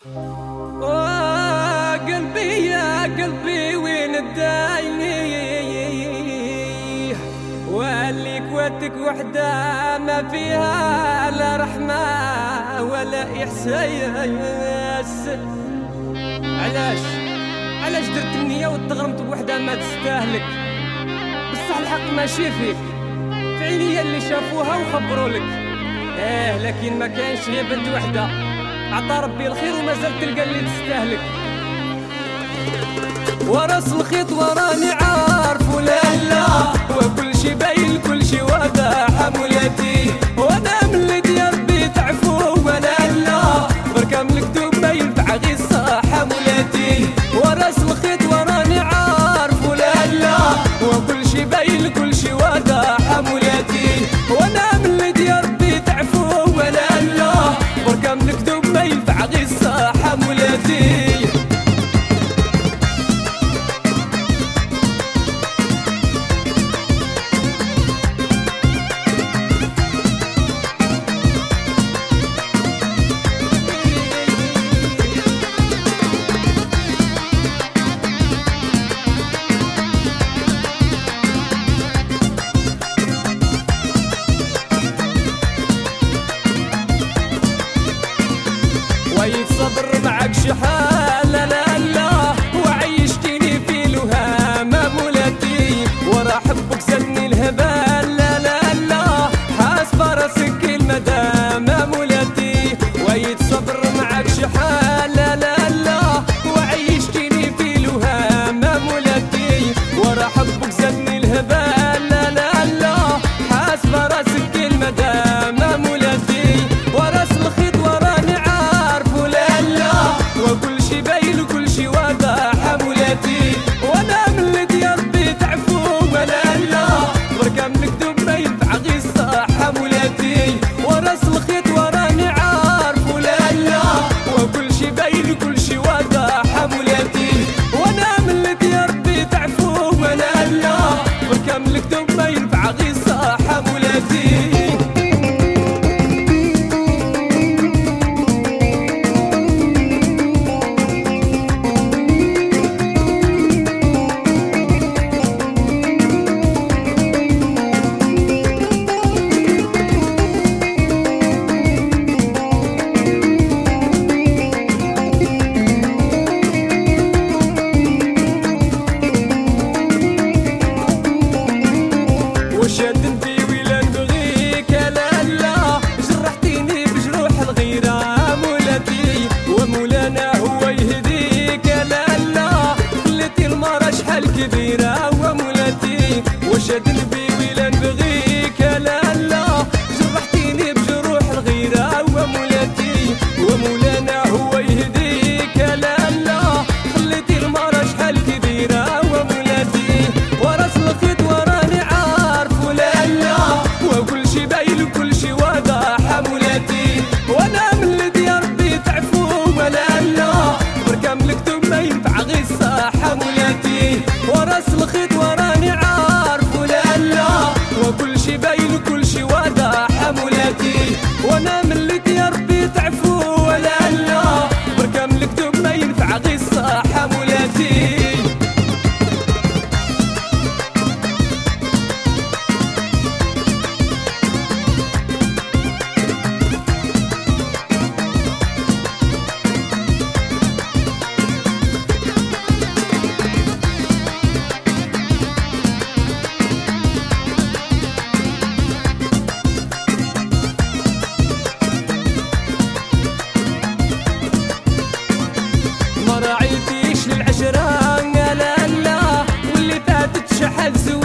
قلبي يا قلبي وين الدايني، واللي كوتك وحدة ما فيها لا رحمة ولا إحساس. علاش درت النية وتغرمت بوحدة ما تستاهلك؟ بصح الحق ماشي فيك، في عينيا اللي شافوها وخبروا لك. لكن ما كانش غير بنت وحدة، عطا ربي الخير وما زلت تلقى اللي تستاهلك. وراس الخيط وراني عارف ولا لا، وكل شي باين كل شي واضح حمولتي، وانا من اللي ديال ربي تعفو ولا لا، بركة من الكتب ما ينفع غير الصح حمولتي. وراس الخيط وراني عارف ولا لا، وكل شي باين كل شي واضح حمولتي، وانا من اللي ديال ربي تعفو ولا لا، بركة من الكتب ما ينفع غير الصح حمولتي. صبر معك شحال لا لا لا، وعيشتيني في الوهام مولاتي، ورا حبك زادني الهبال لا لا لا، حاسب راسك المدام مولاتي. صبر معك شحال لا لا لا، وعيشتيني في الوهام مولاتي، ورا حبك زادني الهبال لا لا لا، حاسب راسك المدام مولاتي. وراس الخيط وراني عارف ولا لا، وكل شي باين وكل شي واضح حمولتي، وانا من اللي ديال ربي تعفو ولا لا، بركة من الكتب ما ينفع غير الصح حمولتي. وراس الخيط وراني عارف ولا لا، وكل شي باين وكل شي واضح حمولتي، وانا من اللي ديال ربي تعفو ولا لا، بركة من الكتب ما ينفع غير الصح حمولتي. وشاد في ويلان بغيك لا لا، جرحتيني بجروح الغيرة مولاتي، ومولانا هو يهديك لا لا، خليتي المرا شحال كبيرة ومولاتي. وشاد في ويلان بغيك لا لا، جرحتيني بجروح الغيرة ومولاتي، ومولانا هو يهديك لا لا، خليتي المرا شحال كبيرة ومولاتي. وراس الخيط وراني عارف ولا لا، وكل شي باين وكل شي واضح حمولتي، وانا من اللي ديال ربي تعفو ولا لا، بركة من الكتب ما ينفع غير الصح حمولتي. وراس الخيط وراني عارف ولا لا، وكل شي باين وكل شي واضح حمولتي، وانا من اللي ديال ربي تعفو ولا لا، بركة من الكتب ما ينفع غير الصح حمولتي. ما راعيتيش للعشرة لا لا، واللي فاتت شحال زوين